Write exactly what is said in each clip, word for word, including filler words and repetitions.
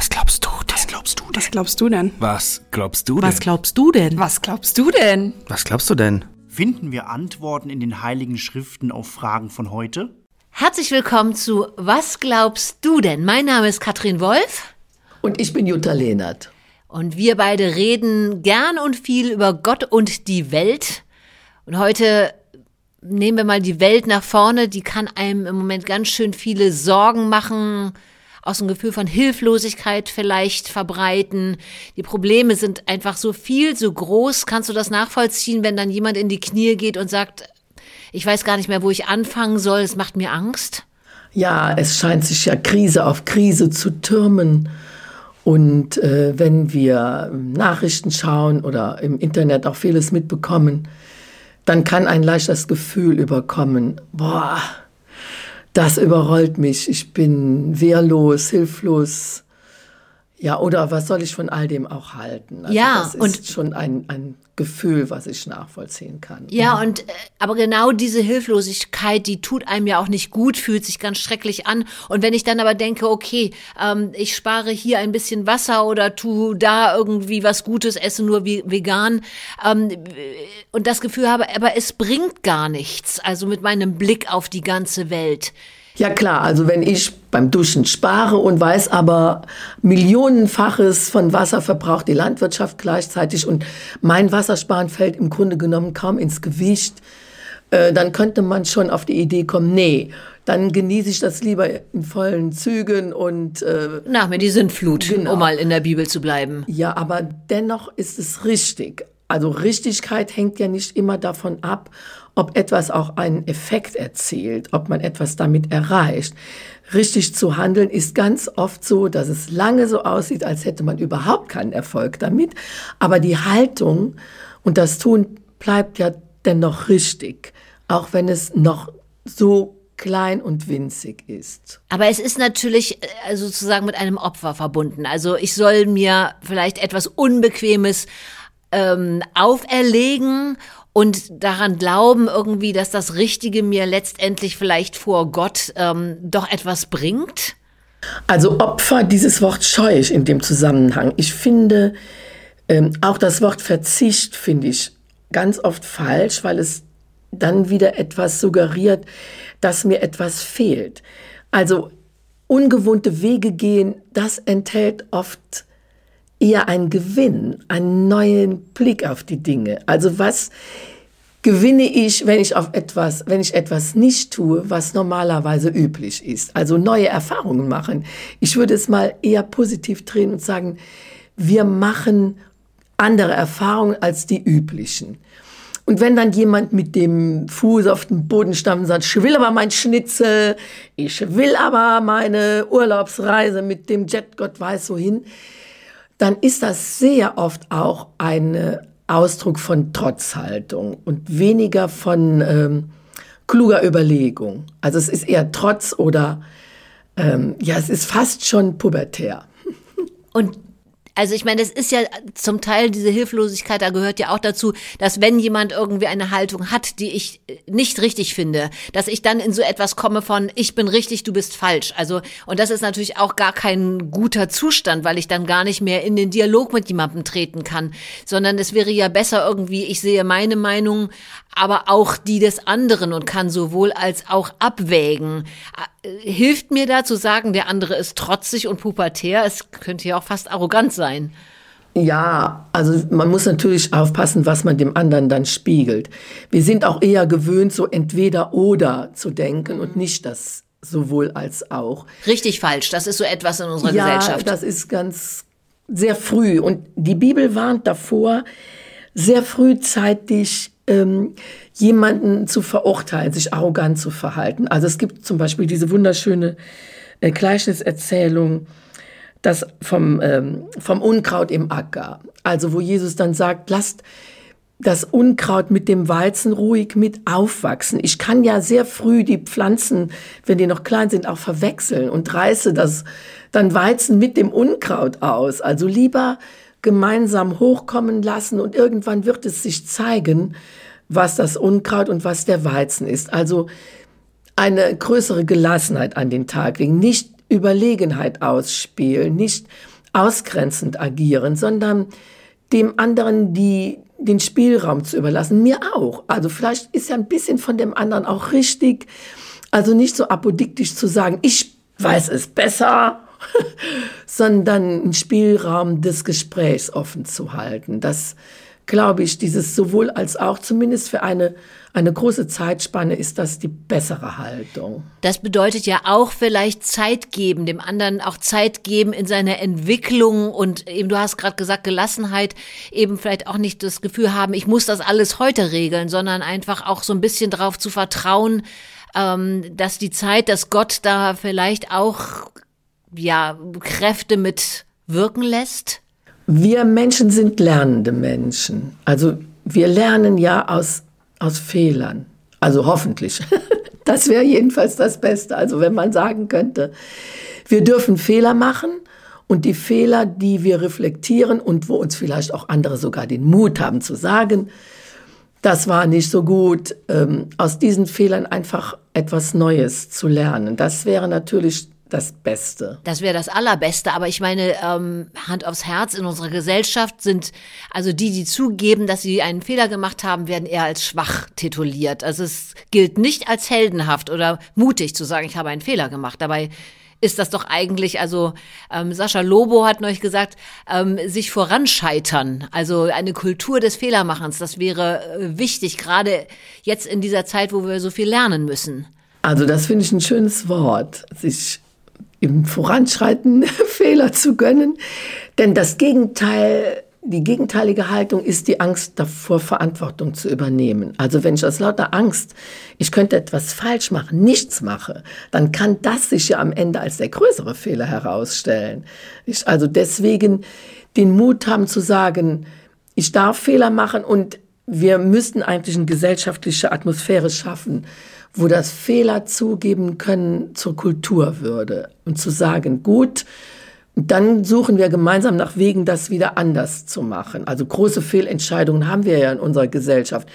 Was glaubst du denn? Was glaubst du denn? Was glaubst du denn? Was glaubst du denn? Was glaubst du denn? Was glaubst du denn? Was glaubst du denn? Finden wir Antworten in den Heiligen Schriften auf Fragen von heute? Herzlich willkommen zu Was glaubst du denn? Mein Name ist Katrin Wolf. Und ich bin Jutta Lehnert. Und wir beide reden gern und viel über Gott und die Welt. Und heute nehmen wir mal die Welt nach vorne. Die kann einem im Moment ganz schön viele Sorgen machen, aus einem Gefühl von Hilflosigkeit vielleicht verbreiten. Die Probleme sind einfach so viel, so groß. Kannst du das nachvollziehen, wenn dann jemand in die Knie geht und sagt, ich weiß gar nicht mehr, wo ich anfangen soll, es macht mir Angst? Ja, es scheint sich ja Krise auf Krise zu türmen. Und äh, wenn wir Nachrichten schauen oder im Internet auch vieles mitbekommen, dann kann ein leichtes Gefühl überkommen. Boah, das überrollt mich. Ich bin wehrlos, hilflos. Ja, oder was soll ich von all dem auch halten? Also ja, das ist und schon ein, ein Gefühl, was ich nachvollziehen kann. Ja, und äh, aber genau diese Hilflosigkeit, die tut einem ja auch nicht gut, fühlt sich ganz schrecklich an. Und wenn ich dann aber denke, okay, ähm, ich spare hier ein bisschen Wasser oder tu da irgendwie was Gutes, esse nur wie vegan, ähm, und das Gefühl habe, aber es bringt gar nichts, also mit meinem Blick auf die ganze Welt. Ja klar, also wenn ich beim Duschen spare und weiß aber millionenfaches von Wasser verbraucht die Landwirtschaft gleichzeitig und mein Wassersparen fällt im Grunde genommen kaum ins Gewicht, äh, dann könnte man schon auf die Idee kommen, nee, dann genieße ich das lieber in vollen Zügen und äh, nach mir die Sintflut, genau. Um mal in der Bibel zu bleiben. Ja, aber dennoch ist es richtig. Also Richtigkeit hängt ja nicht immer davon ab, ob etwas auch einen Effekt erzielt, ob man etwas damit erreicht. Richtig zu handeln ist ganz oft so, dass es lange so aussieht, als hätte man überhaupt keinen Erfolg damit. Aber die Haltung und das Tun bleibt ja dennoch richtig, auch wenn es noch so klein und winzig ist. Aber es ist natürlich also sozusagen mit einem Opfer verbunden. Also ich soll mir vielleicht etwas Unbequemes ähm, auferlegen und daran glauben irgendwie, dass das Richtige mir letztendlich vielleicht vor Gott ähm, doch etwas bringt? Also Opfer, dieses Wort scheue ich in dem Zusammenhang. Ich finde, ähm, auch das Wort Verzicht finde ich ganz oft falsch, weil es dann wieder etwas suggeriert, dass mir etwas fehlt. Also ungewohnte Wege gehen, das enthält oft eher ein Gewinn, einen neuen Blick auf die Dinge. Also was gewinne ich, wenn ich auf etwas, wenn ich etwas nicht tue, was normalerweise üblich ist? Also neue Erfahrungen machen. Ich würde es mal eher positiv drehen und sagen, wir machen andere Erfahrungen als die üblichen. Und wenn dann jemand mit dem Fuß auf den Boden stammt und sagt, ich will aber mein Schnitzel, ich will aber meine Urlaubsreise mit dem Jet, Gott weiß wohin, dann ist das sehr oft auch ein Ausdruck von Trotzhaltung und weniger von ähm, kluger Überlegung. Also es ist eher Trotz oder, ähm, ja, es ist fast schon pubertär. Und also ich meine, das ist ja zum Teil diese Hilflosigkeit, da gehört ja auch dazu, dass wenn jemand irgendwie eine Haltung hat, die ich nicht richtig finde, dass ich dann in so etwas komme von, ich bin richtig, du bist falsch. Also, und das ist natürlich auch gar kein guter Zustand, weil ich dann gar nicht mehr in den Dialog mit jemandem treten kann, sondern es wäre ja besser irgendwie, ich sehe meine Meinung, aber auch die des anderen und kann sowohl als auch abwägen. Hilft mir da zu sagen, der andere ist trotzig und pubertär? Es könnte ja auch fast arrogant sein. Ja, also man muss natürlich aufpassen, was man dem anderen dann spiegelt. Wir sind auch eher gewöhnt, so entweder oder zu denken und nicht das sowohl als auch. Richtig falsch, das ist so etwas in unserer ja, Gesellschaft. Ja, das ist ganz sehr früh. Und die Bibel warnt davor, sehr frühzeitig ähm, jemanden zu verurteilen, sich arrogant zu verhalten. Also es gibt zum Beispiel diese wunderschöne äh, Gleichniserzählung, das vom, ähm, vom Unkraut im Acker. Also wo Jesus dann sagt, lasst das Unkraut mit dem Weizen ruhig mit aufwachsen. Ich kann ja sehr früh die Pflanzen, wenn die noch klein sind, auch verwechseln und reiße das dann Weizen mit dem Unkraut aus. Also lieber gemeinsam hochkommen lassen und irgendwann wird es sich zeigen, was das Unkraut und was der Weizen ist. Also eine größere Gelassenheit an den Tag legen, nicht Überlegenheit ausspielen, nicht ausgrenzend agieren, sondern dem anderen die, den Spielraum zu überlassen. Mir auch. Also vielleicht ist ja ein bisschen von dem anderen auch richtig. Also nicht so apodiktisch zu sagen, ich weiß es besser, sondern einen Spielraum des Gesprächs offen zu halten. Das, glaube ich, dieses sowohl als auch, zumindest für eine, eine große Zeitspanne, ist das die bessere Haltung. Das bedeutet ja auch vielleicht Zeit geben, dem anderen auch Zeit geben in seiner Entwicklung und eben, du hast gerade gesagt, Gelassenheit, eben vielleicht auch nicht das Gefühl haben, ich muss das alles heute regeln, sondern einfach auch so ein bisschen darauf zu vertrauen, ähm, dass die Zeit, dass Gott da vielleicht auch, ja, Kräfte mit wirken lässt. Wir Menschen sind lernende Menschen. Also wir lernen ja aus, aus Fehlern. Also hoffentlich. Das wäre jedenfalls das Beste. Also wenn man sagen könnte, wir dürfen Fehler machen und die Fehler, die wir reflektieren und wo uns vielleicht auch andere sogar den Mut haben zu sagen, das war nicht so gut, ähm, aus diesen Fehlern einfach etwas Neues zu lernen. Das wäre natürlich das Beste. Das wäre das Allerbeste, aber ich meine, ähm, Hand aufs Herz, in unserer Gesellschaft sind also die, die zugeben, dass sie einen Fehler gemacht haben, werden eher als schwach tituliert. Also es gilt nicht als heldenhaft oder mutig zu sagen, ich habe einen Fehler gemacht. Dabei ist das doch eigentlich, also ähm, Sascha Lobo hat neulich gesagt, ähm, sich voranscheitern, also eine Kultur des Fehlermachens, das wäre äh, wichtig, gerade jetzt in dieser Zeit, wo wir so viel lernen müssen. Also das finde ich ein schönes Wort, sich im Voranschreiten Fehler zu gönnen. Denn das Gegenteil, die gegenteilige Haltung ist die Angst davor, Verantwortung zu übernehmen. Also wenn ich aus lauter Angst, ich könnte etwas falsch machen, nichts mache, dann kann das sich ja am Ende als der größere Fehler herausstellen. Ich also deswegen den Mut haben zu sagen, ich darf Fehler machen und wir müssten eigentlich eine gesellschaftliche Atmosphäre schaffen, wo das Fehler zugeben können zur Kultur würde. Und zu sagen, gut, dann suchen wir gemeinsam nach Wegen, das wieder anders zu machen. Also große Fehlentscheidungen haben wir ja in unserer Gesellschaft.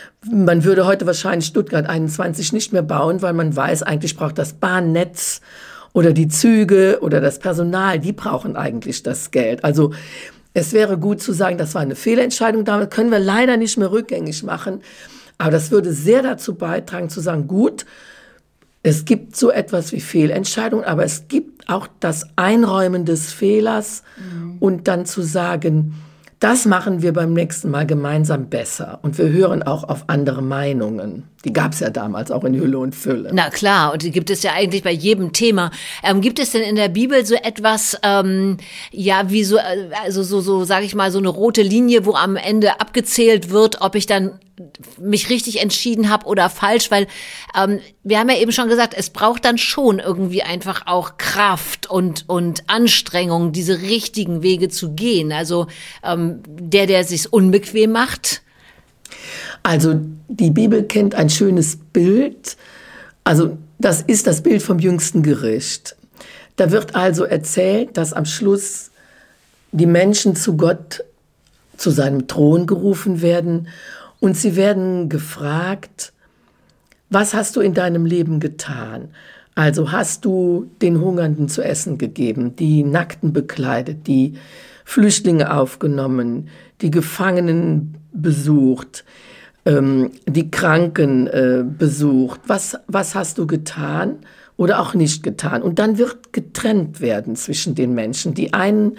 Man würde heute wahrscheinlich Stuttgart einundzwanzig nicht mehr bauen, weil man weiß, eigentlich braucht das Bahnnetz oder die Züge oder das Personal, die brauchen eigentlich das Geld. Also es wäre gut zu sagen, das war eine Fehlentscheidung, damit können wir leider nicht mehr rückgängig machen. Aber das würde sehr dazu beitragen, zu sagen, gut, es gibt so etwas wie Fehlentscheidungen, aber es gibt auch das Einräumen des Fehlers mhm. und dann zu sagen, das machen wir beim nächsten Mal gemeinsam besser. Und wir hören auch auf andere Meinungen. Die gab es ja damals auch in Hülle und Fülle. Na klar, und die gibt es ja eigentlich bei jedem Thema. Ähm, gibt es denn in der Bibel so etwas, ähm, ja, wie so, also so, so, sage ich mal, so eine rote Linie, wo am Ende abgezählt wird, ob ich dann mich richtig entschieden habe oder falsch, weil ähm, wir haben ja eben schon gesagt, es braucht dann schon irgendwie einfach auch Kraft und und Anstrengung, diese richtigen Wege zu gehen. Also ähm, der, der es sich unbequem macht. Also die Bibel kennt ein schönes Bild. Also das ist das Bild vom jüngsten Gericht. Da wird also erzählt, dass am Schluss die Menschen zu Gott, zu seinem Thron gerufen werden. Und sie werden gefragt, was hast du in deinem Leben getan? Also hast du den Hungernden zu essen gegeben, die Nackten bekleidet, die Flüchtlinge aufgenommen, die Gefangenen besucht, ähm, die Kranken äh, besucht. Was, was hast du getan oder auch nicht getan? Und dann wird getrennt werden zwischen den Menschen. Die einen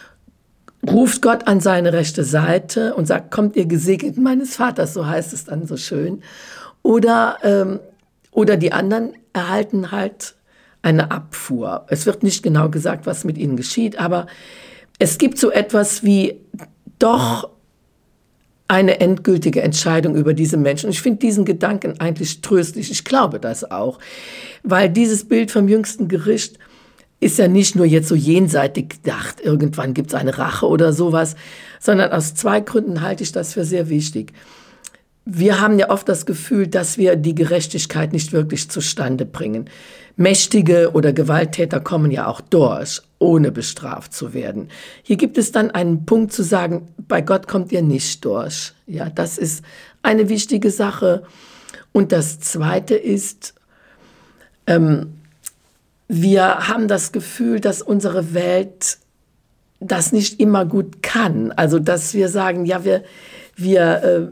ruft Gott an seine rechte Seite und sagt, kommt ihr Gesegneten meines Vaters, so heißt es dann so schön. Oder, ähm, oder die anderen erhalten halt eine Abfuhr. Es wird nicht genau gesagt, was mit ihnen geschieht, aber es gibt so etwas wie doch eine endgültige Entscheidung über diese Menschen. Und ich finde diesen Gedanken eigentlich tröstlich. Ich glaube das auch, weil dieses Bild vom jüngsten Gericht ist ja nicht nur jetzt so jenseitig gedacht, irgendwann gibt es eine Rache oder sowas, sondern aus zwei Gründen halte ich das für sehr wichtig. Wir haben ja oft das Gefühl, dass wir die Gerechtigkeit nicht wirklich zustande bringen. Mächtige oder Gewalttäter kommen ja auch durch, ohne bestraft zu werden. Hier gibt es dann einen Punkt zu sagen, bei Gott kommt ihr nicht durch. Ja, das ist eine wichtige Sache. Und das Zweite ist, ähm, wir haben das Gefühl, dass unsere Welt das nicht immer gut kann. Also dass wir sagen, ja, wir, wir äh,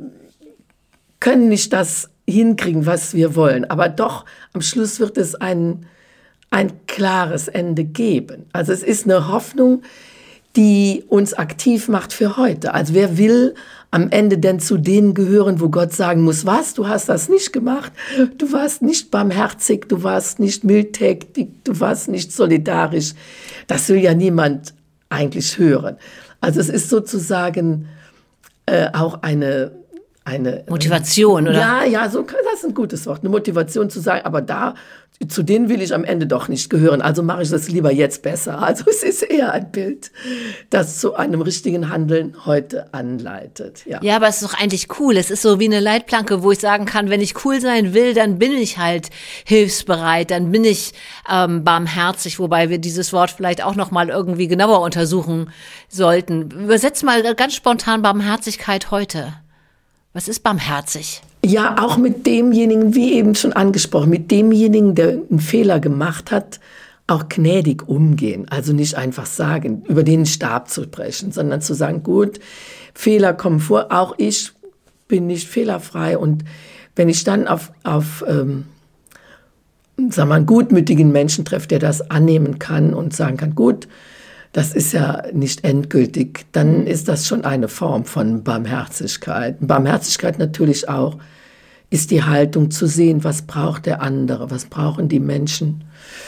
können nicht das hinkriegen, was wir wollen. Aber doch, am Schluss wird es ein, ein klares Ende geben. Also es ist eine Hoffnung, die uns aktiv macht für heute. Also wer will am Ende denn zu denen gehören, wo Gott sagen muss, was, du hast das nicht gemacht, du warst nicht barmherzig, du warst nicht mildtätig, du warst nicht solidarisch. Das will ja niemand eigentlich hören. Also es ist sozusagen äh, auch eine Eine Motivation, oder? Ja, ja, so, das ist ein gutes Wort. Eine Motivation zu sagen, aber da, zu denen will ich am Ende doch nicht gehören. Also mache ich das lieber jetzt besser. Also es ist eher ein Bild, das zu einem richtigen Handeln heute anleitet. Ja, ja, aber es ist doch eigentlich cool. Es ist so wie eine Leitplanke, wo ich sagen kann, wenn ich cool sein will, dann bin ich halt hilfsbereit, dann bin ich ähm, barmherzig, wobei wir dieses Wort vielleicht auch noch mal irgendwie genauer untersuchen sollten. Übersetzt mal ganz spontan Barmherzigkeit heute. Was ist barmherzig? Ja, auch mit demjenigen, wie eben schon angesprochen, mit demjenigen, der einen Fehler gemacht hat, auch gnädig umgehen. Also nicht einfach sagen, über den Stab zu brechen, sondern zu sagen, gut, Fehler kommen vor, auch ich bin nicht fehlerfrei. Und wenn ich dann auf, auf ähm, sagen wir, einen gutmütigen Menschen treffe, der das annehmen kann und sagen kann, gut, das ist ja nicht endgültig, dann ist das schon eine Form von Barmherzigkeit. Barmherzigkeit natürlich auch ist die Haltung zu sehen, was braucht der andere, was brauchen die Menschen,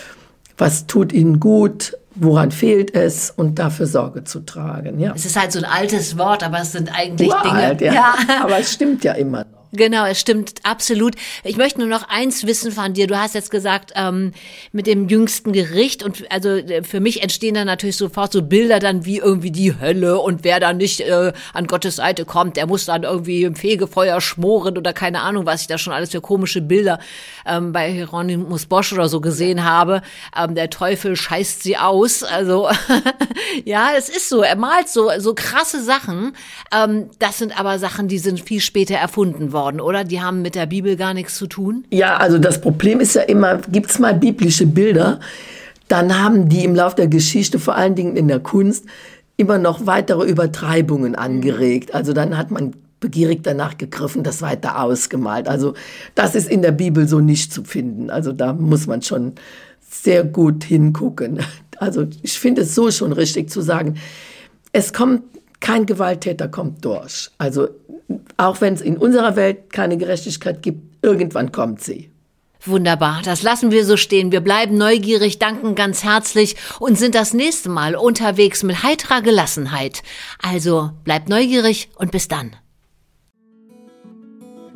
was tut ihnen gut, woran fehlt es und dafür Sorge zu tragen. Ja. Es ist halt so ein altes Wort, aber es sind eigentlich Uralt, Dinge. Ja. Ja. Aber es stimmt ja immer noch. Genau, es stimmt absolut. Ich möchte nur noch eins wissen von dir. Du hast jetzt gesagt, ähm, mit dem jüngsten Gericht und also für mich entstehen dann natürlich sofort so Bilder dann wie irgendwie die Hölle und wer dann nicht äh, an Gottes Seite kommt, der muss dann irgendwie im Fegefeuer schmoren oder keine Ahnung, was ich da schon alles für komische Bilder ähm, bei Hieronymus Bosch oder so gesehen habe. Ähm, der Teufel scheißt sie aus. Also ja, es ist so. Er malt so so krasse Sachen. Ähm, das sind aber Sachen, die sind viel später erfunden worden. Worden, oder? Die haben mit der Bibel gar nichts zu tun? Ja, also das Problem ist ja immer, gibt es mal biblische Bilder, dann haben die im Laufe der Geschichte, vor allen Dingen in der Kunst, immer noch weitere Übertreibungen angeregt. Also dann hat man begierig danach gegriffen, das weiter ausgemalt. Also das ist in der Bibel so nicht zu finden. Also da muss man schon sehr gut hingucken. Also ich finde es so schon richtig zu sagen, es kommt, kein Gewalttäter kommt durch. Also auch wenn es in unserer Welt keine Gerechtigkeit gibt, irgendwann kommt sie. Wunderbar, das lassen wir so stehen. Wir bleiben neugierig, danken ganz herzlich und sind das nächste Mal unterwegs mit heiterer Gelassenheit. Also bleibt neugierig und bis dann.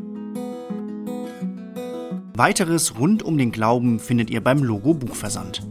Weiteres rund um den Glauben findet ihr beim Logo Buchversand.